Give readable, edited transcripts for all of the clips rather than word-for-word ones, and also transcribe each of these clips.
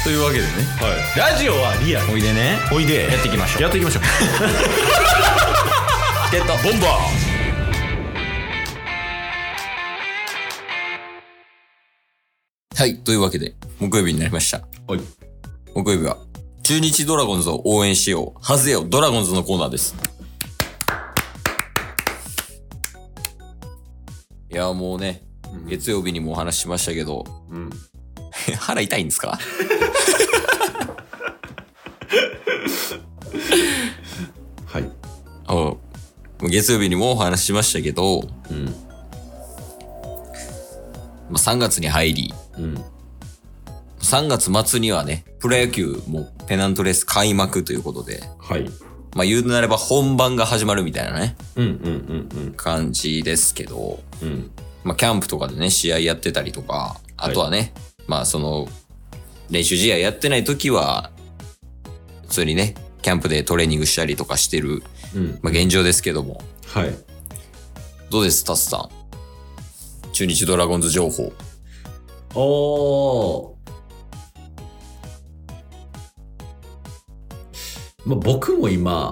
というわけでね、 ラジオはリアル。 おいでね、 おいで。 やっていきましょう。 やっていきましょう。 チケットボンバー。はい、というわけで木曜日になりました。 はい。 木曜日は中日ドラゴンズを応援しよう、はぜよドラゴンズのコーナーです。いやもうね、月曜日にもお話ししましたけど、腹痛いんですか？ はい。 月曜日にもお話ししましたけど、3月に入り、3月末にはね、プロ野球もペナントレース開幕ということで、 はい。 言うなれば本番が始まるみたいなね、感じですけど、キャンプとかでね、試合やってたりとか、あとはね、練習試合やってない時は、普通にね、キャンプでトレーニングしたりとかしてる、現状ですけども。 はい。 どうです、タスさん。中日ドラゴンズ情報。 僕も今、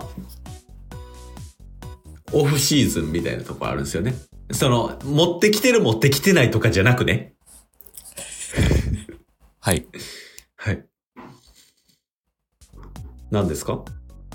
オフシーズンみたいなとこあるんですよね。持ってきてる持ってきてないとかじゃなくね。 はい。 はい。何ですか？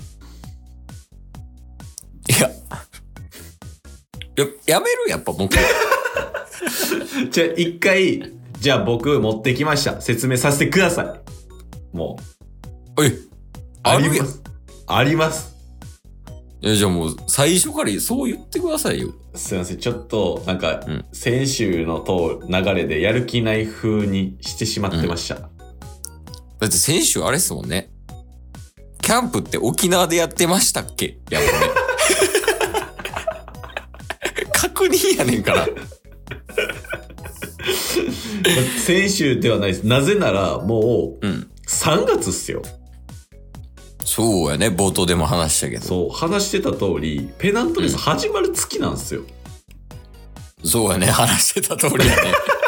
やめるやっぱ僕。 じゃあ一回、じゃあ僕持ってきました。説明させてください。もう。あります。あります。 じゃあもう最初からそう言ってくださいよ。 すいません。ちょっと、先週の流れでやる気ない風にしてしまってました。 だって先週あれっすもんね。キャンプって沖縄でやってましたっけ？やっぱね。確認やねんから。 先週ではないです。なぜならもう、3月っすよ。 そうやね。冒頭でも話したけど。 そう、話してた通り、ペナントレース始まる月なんですよ。 そうやね。話してた通りやね。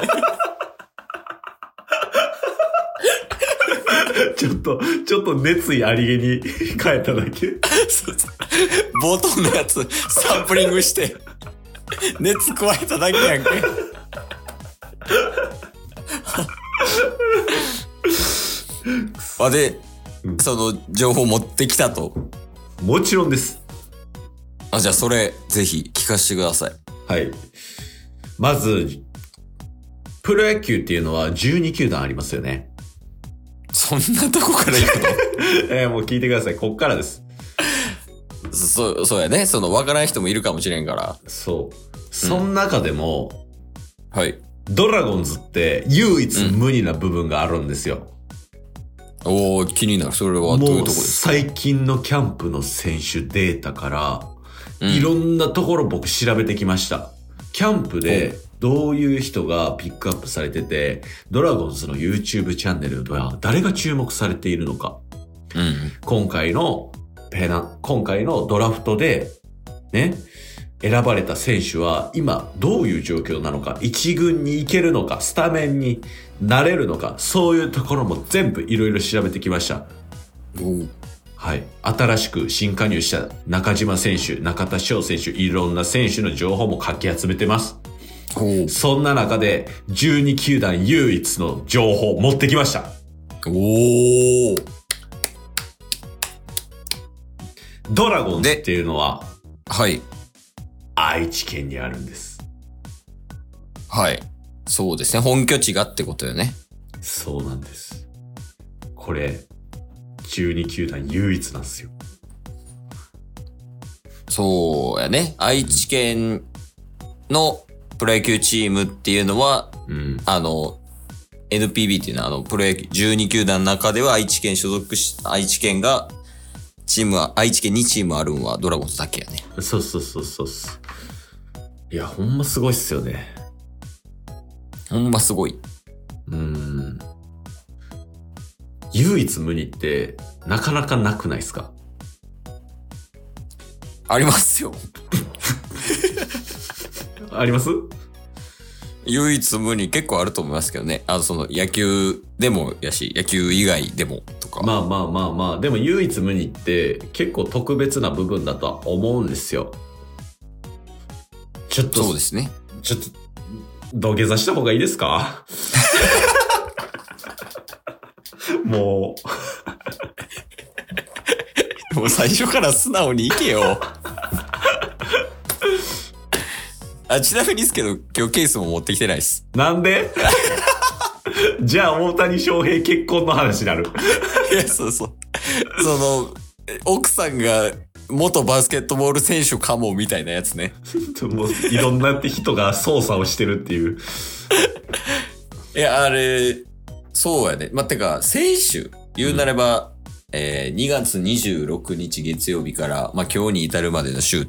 ちょっと熱意ありげに変えただけ。 冒頭のやつサンプリングして熱加えただけやんけ。で、その情報持ってきたと。 もちろんです。 じゃあそれぜひ聞かせてください。 はい。まず、プロ野球っていうのは12球団ありますよね。 そんなとこから行くの？もう聞いてください。こっからです。 そうやね。分からない人もいるかもしれんから。 そう。その中でも、 はい。 ドラゴンズって唯一無二な部分があるんですよ。 気になる。それはどういうとこですか？ 最近のキャンプの選手データから、いろんなところ僕調べてきました。キャンプでどういう人がピックアップされてて、ドラゴンズの YouTube チャンネルでは誰が注目されているのか。今回のドラフトで、ね、選ばれた選手は今どういう状況なのか、一軍に行けるのか、スタメンになれるのか、そういうところも全部いろいろ調べてきました。はい。新しく新加入した中島選手、中田翔選手、いろんな選手の情報もかき集めてます。そんな中で12球団唯一の情報を持ってきました。ドラゴンズっていうのは、 はい。 愛知県にあるんです。 はい。そうですね。本拠地がってことよね。 そうなんです。これ、12球団唯一なんですよ。 そうやね。愛知県のプロ野球チームっていうのは、NPB っていうのはプロ野球12球団の中では愛知県愛知県が愛知県にチームあるんはドラゴンズだけやね。 そう。いや、ほんますごいっすよね。 ほんますごい。 唯一無二ってなかなかなくないっすか？ ありますよ。 あります？ 唯一無二結構あると思いますけどね。その野球でもやし、野球以外でもとか。 まあ。でも唯一無二って結構特別な部分だとは思うんですよ。ちょっと。 そうですね。 ちょっと、土下座した方がいいですか？もう最初から素直に行けよ。ちなみにですけど、今日ケースも持ってきてないです。 なんで？じゃあ大谷翔平結婚の話になる。 いや、そう。その、奥さんが元バスケットボール選手かもみたいなやつね。 もういろんな人が操作をしてるっていう。 いや、あれ、そうやね。てか、選手、言うなれば、2月26日月曜日から、今日に至るまでの週って、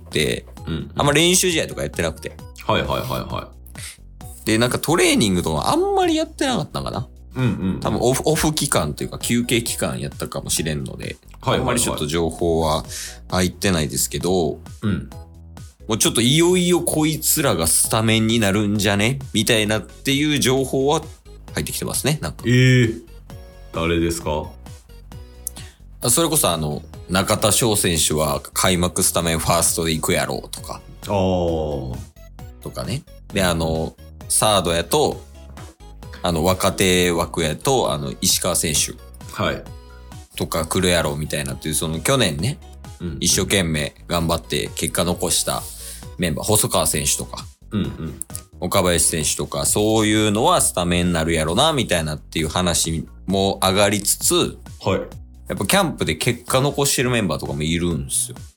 あんま練習試合とかやってなくて。 はい。 で、なんかトレーニングとかあんまりやってなかったのかな。多分オフ期間というか休憩期間やったかもしれんので、あんまりちょっと情報は入ってないですけど、もうちょっといよいよこいつらがスタメンになるんじゃねみたいなっていう情報は入ってきてますね、なんか。 誰ですか？ それこそ中田翔選手は開幕スタメンファーストで行くやろうとか。とかね。で、サードやと、若手枠やと、石川選手。 はい。 とか来るやろうみたいなっていう、その去年ね、一生懸命頑張って結果残したメンバー、細川選手とか、岡林選手とか、そういうのはスタメンになるやろな、みたいなっていう話も上がりつつ、 はい。 やっぱキャンプで結果残してるメンバーとかもいるんですよ。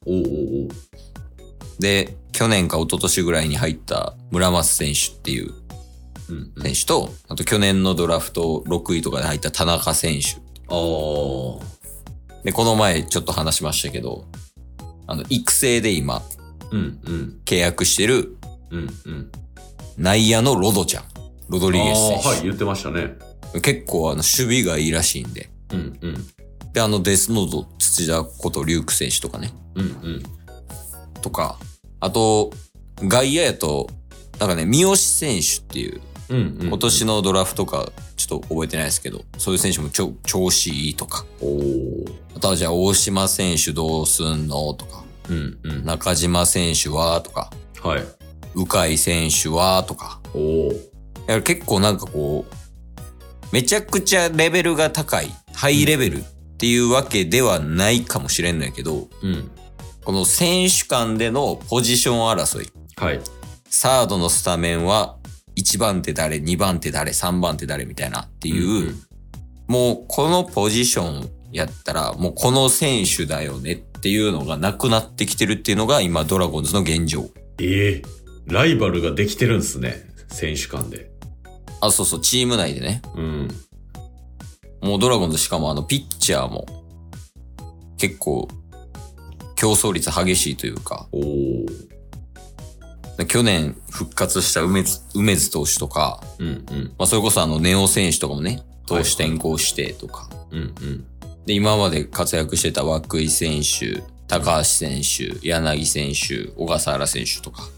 で、去年か一昨年ぐらいに入った村松選手っていう選手と、あと去年のドラフト6位とかで入った田中選手。で、この前ちょっと話しましたけど、育成で今、契約してる、内野のロドちゃん。ロドリゲス選手。 はい、言ってましたね。 結構守備がいいらしいんで。で、デスノード土田ことリューク選手とかね。とか、あと、外野やと、なんかね、三好選手っていう、今年のドラフトかちょっと覚えてないですけど、そういう選手も調子いいとか。あとはじゃあ大島選手どうすんのとか。中島選手はとか。 はい。 鵜飼選手はとか。だから結構なんかこう、めちゃくちゃレベルが高い、ハイレベルっていうわけではないかもしれんのやけど、この選手間でのポジション争い。 はい。 サードのスタメンは1番手誰、2番手誰、3番手誰みたいなっていう、もうこのポジションやったらもうこの選手だよねっていうのがなくなってきてるっていうのが今ドラゴンズの現状。 ライバルができてるんですね。選手間で。 そうそう、チーム内でね。もうドラゴンズしかもピッチャーも結構競争率激しいというか。去年復活した梅津投手とか、それこそネオ選手とかもね、投手転向してとか。で、今まで活躍してた涌井選手、高橋選手、柳選手、小笠原選手とか。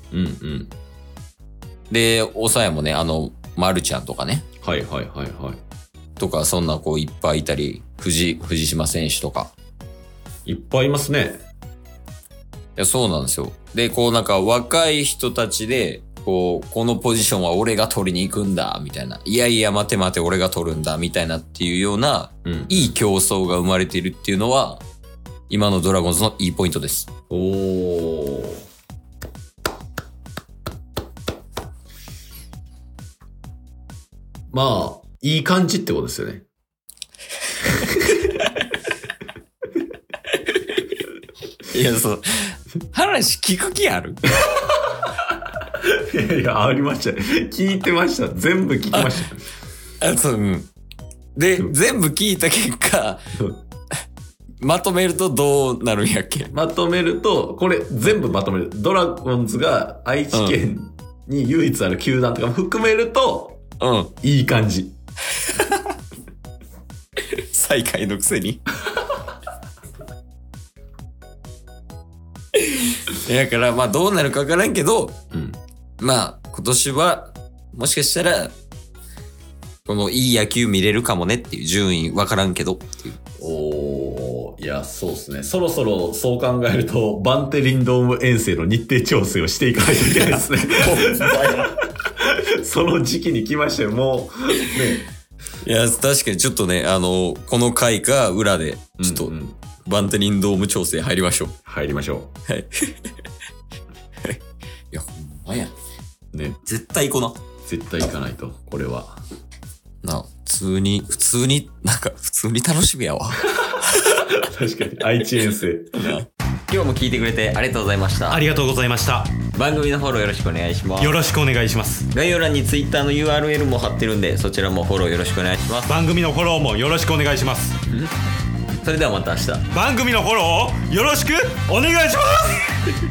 で、抑えもね、丸ちゃんとかね。とか、そんなこういっぱいいたり、藤島選手とか。 いっぱいいますね。 いや、そうなんですよ。で、こうなんか若い人たちで、このポジションは俺が取りに行くんだ、みたいな。いやいや、待て俺が取るんだ、みたいなっていうような、いい競争が生まれているっていうのは、今のドラゴンズのいいポイントです。 まあ、いい感じってことですよね。 いや、そう。話聞く気ある？ いや、ありました。聞いてました。全部聞きました。 そう、で、全部聞いた結果、まとめるとどうなるんやっけ？ まとめると、これ全部まとめる。ドラゴンズが愛知県に唯一ある球団とかも含めると、いい感じ。 最下位のくせに。だからまあどうなるかわからんけど、まあ今年はもしかしたら、このいい野球見れるかもねっていう順位わからんけどっていう。 いや、そうですね。そろそろそう考えると、バンテリンドーム遠征の日程調整をしていかないといけないですね。その時期に来ましたよ、もう。ね。 いや、確かにちょっとね、この回か裏で、ちょっと、バンテリンドーム調整入りましょう。 入りましょう。はい。いや、ほんまや。 ね。 絶対行こうな。 絶対行かないと、これは。 普通に楽しみやわ。 確かに、愛知遠征。 今日も聞いてくれてありがとうございました。 ありがとうございました。 番組のフォローよろしくお願いします。 よろしくお願いします。 概要欄に Twitter の URL も貼ってるんで、そちらもフォローよろしくお願いします。 番組のフォローもよろしくお願いします。 それではまた明日。 番組のフォローをよろしくお願いします。